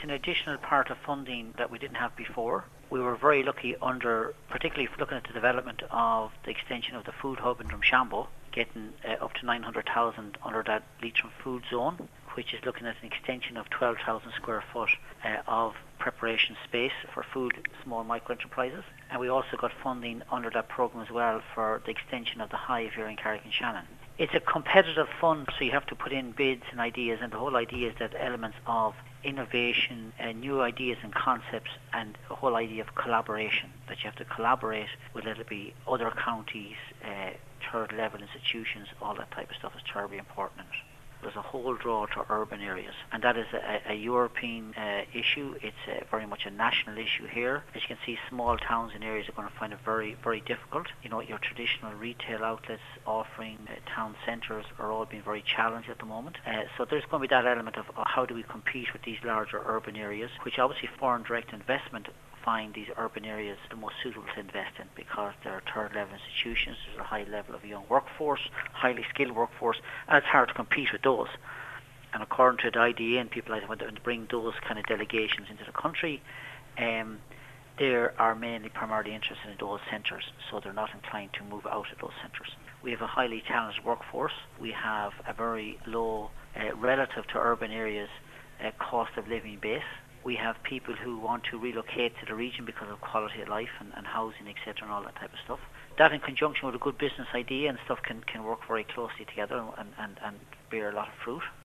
an additional part of funding that we didn't have before. We were very lucky particularly looking at the development of the extension of the food hub in Drumshanbo, getting up to 900,000 under that Leitrim food zone, which is looking at an extension of 12,000 square foot of preparation space for food, small micro enterprises. And we also got funding under that programme as well for the extension of the hive here in Carrick-on-Shannon. It's a competitive fund, so you have to put in bids and ideas, and the whole idea is that elements of innovation, new ideas and concepts, and the whole idea of collaboration, that you have to collaborate with, let it be other counties, third level institutions, all that type of stuff is terribly important in it. There's a whole draw to urban areas, and that is a European issue. It's very much a national issue here. As you can see, small towns and areas are going to find it very, very difficult. Your traditional retail outlets offering town centres are all being very challenged at the moment. So there's going to be that element of how do we compete with these larger urban areas, which obviously foreign direct investment find these urban areas the most suitable to invest in, because they're third level institutions, there's a high level of young workforce, highly skilled workforce, and it's hard to compete with those. And according to the IDA and people like that, when they bring those kind of delegations into the country, they are primarily interested in those centres, so they're not inclined to move out of those centres. We have a highly talented workforce. We have a very low, relative to urban areas, cost of living base. We have people who want to relocate to the region because of quality of life and housing, etc., and all that type of stuff. That in conjunction with a good business idea and stuff can work very closely together and bear a lot of fruit.